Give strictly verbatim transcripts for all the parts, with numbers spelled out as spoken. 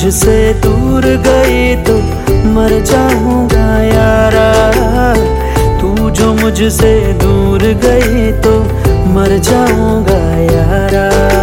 मुझसे दूर गई तो मर जाऊंगा यारा। तू जो मुझसे दूर गई तो मर जाऊंगा यारा।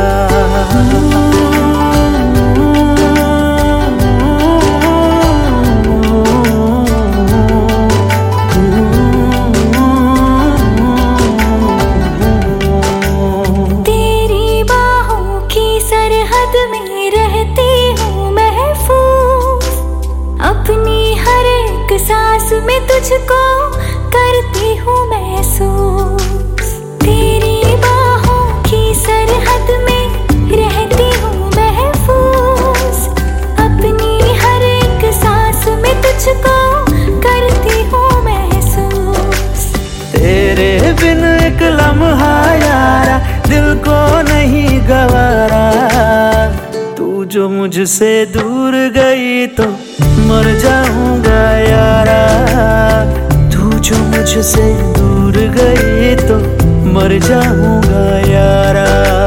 तेरी बाहों की सरहद में रहती हूँ महफूज, अपनी हर एक सांस में तुझको करती हूँ महसूस। तेरी बाहों की सरहद में रहती हूँ महफूज, अपनी हर एक सांस में तुझको करती हूँ महसूस। तेरे बिन एक लम्हा यारा दिल को नहीं गवारा। तू जो मुझसे दूर गई तो मर जाऊंगा यारा। तू जो मुझसे दूर गई तो मर जाऊंगा यारा।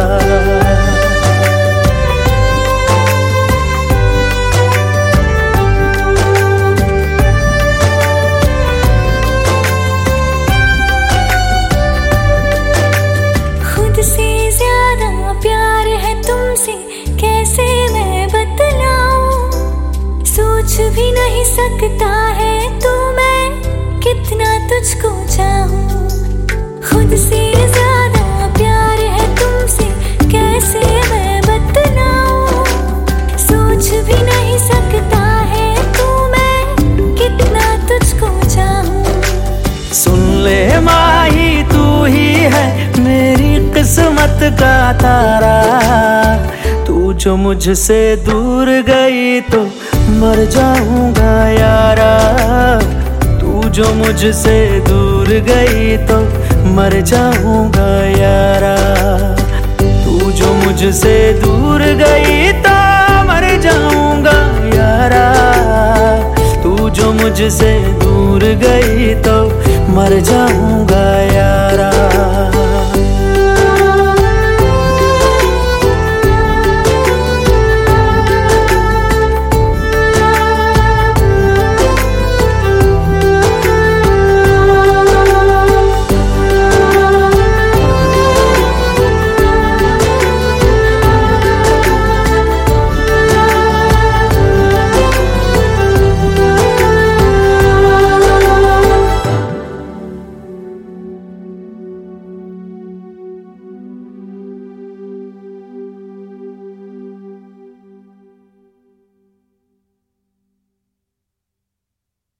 खुद से ज्यादा प्यार है तुमसे कैसे मैं बतलाऊं, सोच भी नहीं सकता है तू मैं कितना तुझको चाहूं। खुद से ज्यादा प्यार है तुमसे कैसे मैं बतलाऊं, सोच भी नहीं सकता है तू मैं कितना तुझको चाहूं। सुन ले माही तू ही है मेरी किस्मत का तारा। तू जो मुझसे दूर गई तो मर जाऊंगा यारा। तू जो मुझसे दूर गई तो मर जाऊंगा यारा। तू जो मुझसे दूर गई तो मर जाऊंगा यारा। तू जो मुझसे दूर गई तो मर जाऊंगा